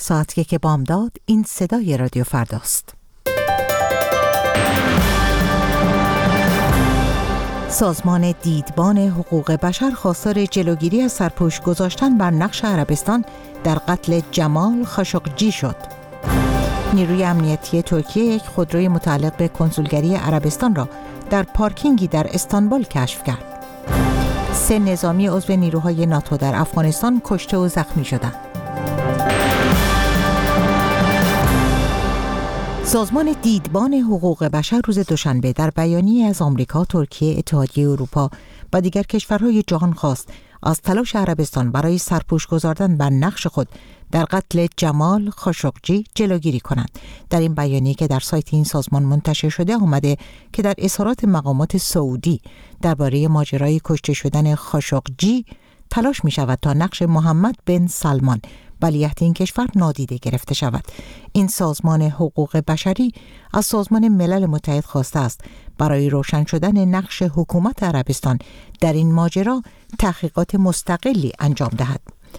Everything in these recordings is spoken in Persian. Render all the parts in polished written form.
ساعت 1 بامداد. این صدای رادیو فرداست. سازمان دیدبان حقوق بشر خواستار جلوگیری از سرپوش گذاشتن بر نقش عربستان در قتل جمال خاشقجی شد. نیروی امنیتی ترکیه یک خودروی متعلق به کنسولگری عربستان را در پارکینگی در استانبول کشف کرد. 3 نظامی عضو نیروهای ناتو در افغانستان کشته و زخمی شدند. سازمان دیدبان حقوق بشر روز دوشنبه در بیانیه از آمریکا، ترکیه، اتحادیه اروپا و دیگر کشورهای جهان خواست از تلاش عربستان برای سرپوش گذاردن بر نقش خود در قتل جمال خاشقجی جلوگیری کنند. در این بیانیه که در سایت این سازمان منتشر شده آمده که در اظهارات مقامات سعودی درباره ماجرای کشته شدن خاشقجی تلاش می شود تا نقش محمد بن سلمان ولیعهد این کشور نادیده گرفته شود. این سازمان حقوق بشری از سازمان ملل متحد خواسته است برای روشن شدن نقش حکومت عربستان در این ماجرا تحقیقات مستقلی انجام دهد.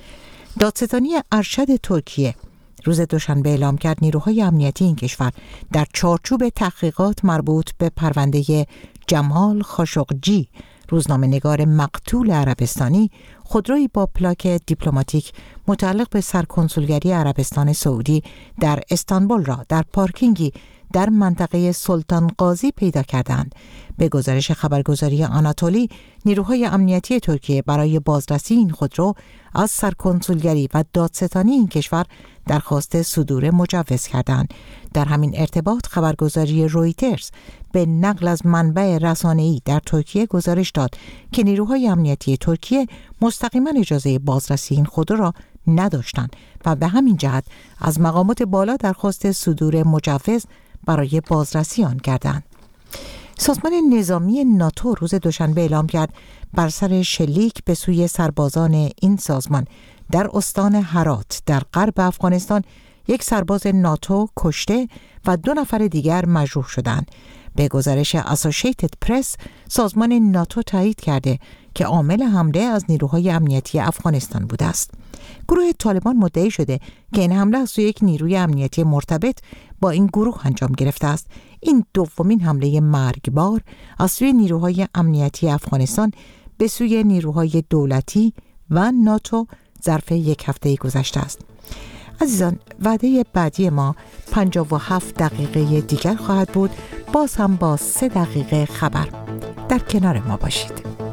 دادستانی ارشد ترکیه روز دوشنبه اعلام کرد نیروهای امنیتی این کشور در چارچوب تحقیقات مربوط به پرونده جمال خاشقجی، روزنامه‌نگار مقتول عربستانی، خودرویی با پلاک دیپلماتیک متعلق به سرکنسولگری عربستان سعودی در استانبول را در پارکینگی در منطقه سلطان قاضی پیدا کردند. به گزارش خبرگزاری آناتولی، نیروهای امنیتی ترکیه برای بازرسی این خودرو از سرکنسولگری و دادستانی این کشور درخواست صدور مجوز کردند. در همین ارتباط خبرگزاری رویترز به نقل از منبع رسانه‌ای در ترکیه گزارش داد که نیروهای امنیتی ترکیه مستقیما اجازه بازرسی این خودرو را نداشتند و به همین جهت از مقامات بالا درخواست صدور مجوز برای بازرسی آن کردند. سازمان نظامی ناتو روز دوشنبه اعلام کرد بر سر شلیک به سوی سربازان این سازمان در استان هرات در غرب افغانستان یک سرباز ناتو کشته و 2 نفر دیگر مجروح شدند. به گزارش اسوسییتد پرس، سازمان ناتو تایید کرده که عامل حمله از نیروهای امنیتی افغانستان بوده است. گروه طالبان مدعی شده که این حمله از سوی یک نیروی امنیتی مرتبط با این گروه انجام گرفته است. این دومین حمله مرگبار از سوی نیروهای امنیتی افغانستان به سوی نیروهای دولتی و ناتو ظرف 1 هفته گذشته است. عزیزان، وعده بعدی ما 57 دقیقه دیگر خواهد بود، باز هم با 3 دقیقه خبر. در کنار ما باشید.